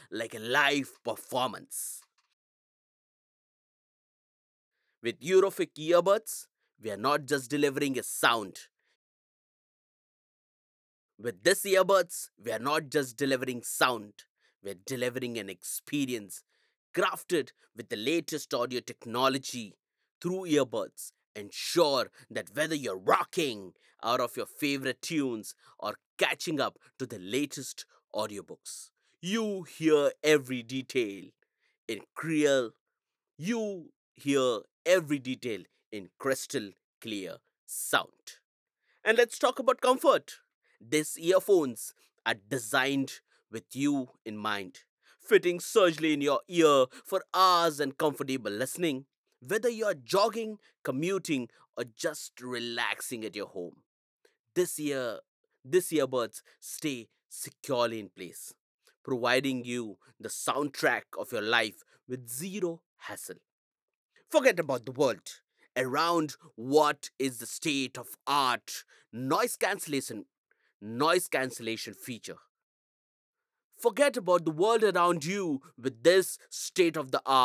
like a live performance. With Eurofix earbuds, we are not just delivering a sound. With this earbuds, we are not just delivering sound, we're delivering an experience crafted with the latest audio technology through earbuds. Ensure that whether you're rocking out of your favorite tunes or catching up to the latest audiobooks, you hear every detail in real you hear every detail in crystal clear sound. And let's talk about comfort. These earphones are designed with you in mind, fitting surgically in your ear for hours and comfortable listening, whether you're jogging, commuting, or just relaxing at your home. This year, these earbuds stay securely in place, providing you the soundtrack of your life with zero hassle. Forget about the world around what is the state of art noise cancellation feature. Forget about the world around you with this state of the art